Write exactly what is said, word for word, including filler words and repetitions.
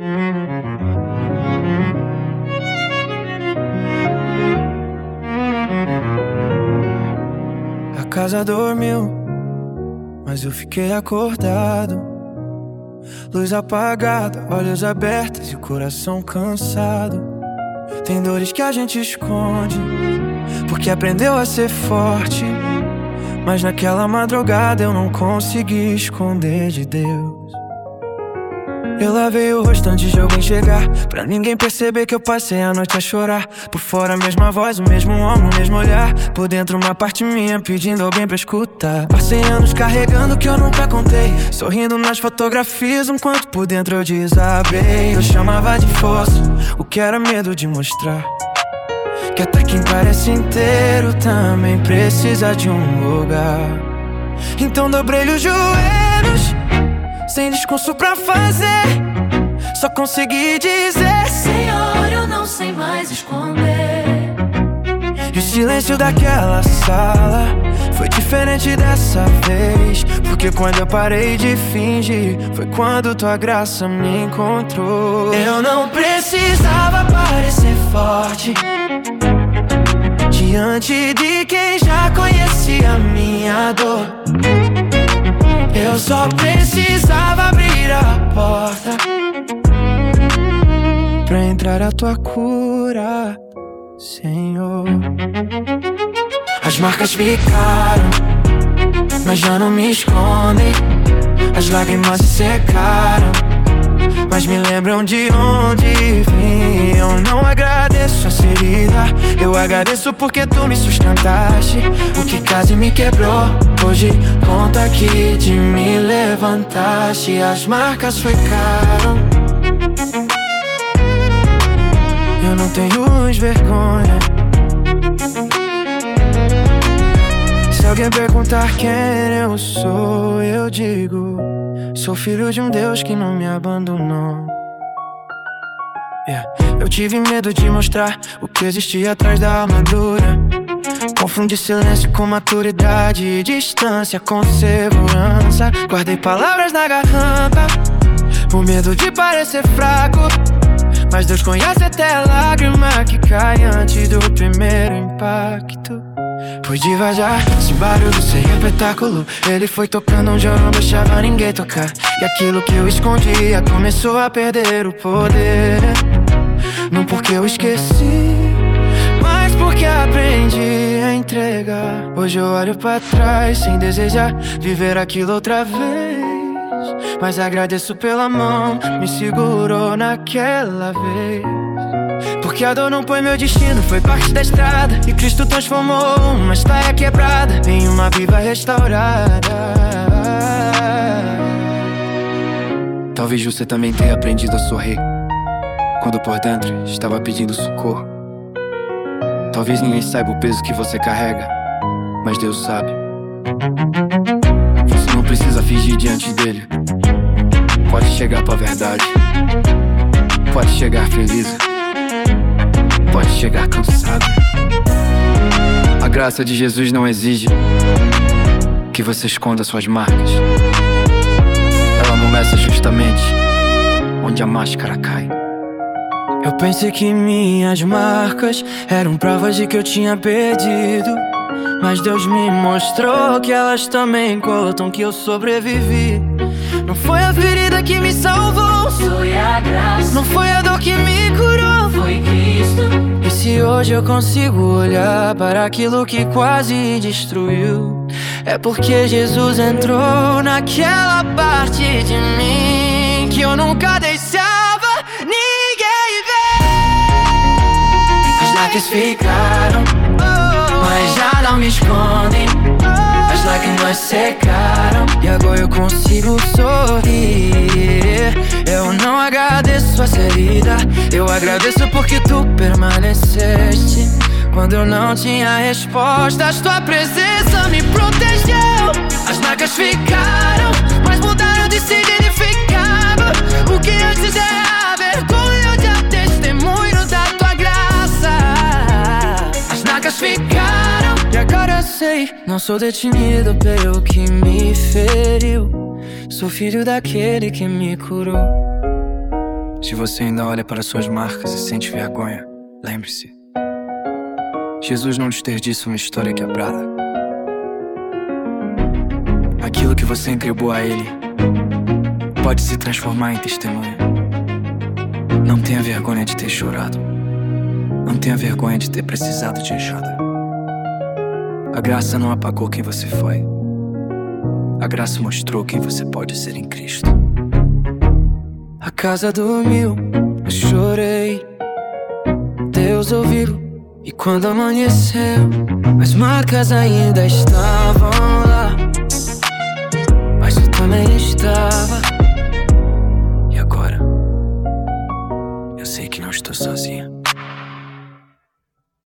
A casa dormiu, mas eu fiquei acordado. Luz apagada, olhos abertos e o coração cansado. Tem dores que a gente esconde, porque aprendeu a ser forte. Mas naquela madrugada eu não consegui esconder de Deus. Eu lavei o rosto antes de alguém chegar, pra ninguém perceber que eu passei a noite a chorar. Por fora a mesma voz, o mesmo ombro, o mesmo olhar. Por dentro uma parte minha pedindo alguém pra escutar. Passei anos carregando o que eu nunca contei, sorrindo nas fotografias enquanto por dentro eu desabei. Eu chamava de força o que era medo de mostrar, que até quem parece inteiro também precisa de um lugar. Então dobrei os joelhos, sem discurso pra fazer, só consegui dizer: Senhor, eu não sei mais esconder. E o silêncio daquela sala foi diferente dessa vez, porque quando eu parei de fingir, foi quando tua graça me encontrou. Eu não precisava parecer forte diante de quem já conhecia a minha dor. Eu só precisava abrir a porta pra entrar a tua cura, Senhor. As marcas ficaram, mas já não me escondem. As lágrimas se secaram, mas me lembram de onde vim. Eu não agradeço a ferida, eu agradeço porque tu me sustentaste. O que quase me quebrou, hoje conta que de me levantaste. As marcas ficaram, eu não tenho mais vergonha. Se alguém perguntar quem eu sou, eu digo: sou filho de um Deus que não me abandonou. Yeah. Eu tive medo de mostrar o que existia atrás da armadura. Confundi silêncio com maturidade, distância com segurança. Guardei palavras na garganta, por medo de parecer fraco. Mas Deus conhece até a lágrima que cai antes do primeiro impacto. Pude vazar, sem barulho, sem espetáculo. Ele foi tocando onde eu não deixava ninguém tocar. E aquilo que eu escondia começou a perder o poder. Não porque eu esqueci, mas porque aprendi a entregar. Hoje eu olho pra trás sem desejar viver aquilo outra vez, mas agradeço pela mão, me segurou naquela vez. Porque a dor não foi meu destino, foi parte da estrada. E Cristo transformou uma história quebrada em uma viva restaurada. Talvez você também tenha aprendido a sorrir quando por dentro estava pedindo socorro. Talvez ninguém saiba o peso que você carrega, mas Deus sabe. Você não precisa fingir diante dele. Pode chegar pra verdade, pode chegar feliz, pode chegar cansado. A graça de Jesus não exige que você esconda suas marcas. Ela começa justamente onde a máscara cai. Eu pensei que minhas marcas eram provas de que eu tinha perdido, mas Deus me mostrou que elas também contam que eu sobrevivi. Não foi a ferida que me salvou, foi a graça. Não foi a dor que me curou, foi Cristo. E se hoje eu consigo olhar para aquilo que quase destruiu, é porque Jesus entrou naquela parte de mim que eu nunca deixava ninguém ver. As lágrimas ficaram, mas já não me escondem. As lágrimas secaram e agora eu consigo sorrir. Eu não agradeço a ferida, eu agradeço porque tu permaneceste. Quando eu não tinha respostas, tua presença me protegeu. As marcas ficaram, mas mudaram de significado. O que antes era vergonha, hoje é testemunho da tua graça. As marcas ficaram e agora eu sei, não sou detenido pelo que me feriu. Sou filho daquele que me curou. Se você ainda olha para suas marcas e sente vergonha, lembre-se: Jesus não desperdiça uma história quebrada. Aquilo que você entregou a Ele pode se transformar em testemunho. Não tenha vergonha de ter chorado. Não tenha vergonha de ter precisado de ajuda. A graça não apagou quem você foi. A graça mostrou quem você pode ser em Cristo. A casa dormiu, eu chorei. Deus ouviu, e quando amanheceu, as marcas ainda estavam lá. Mas eu também estava.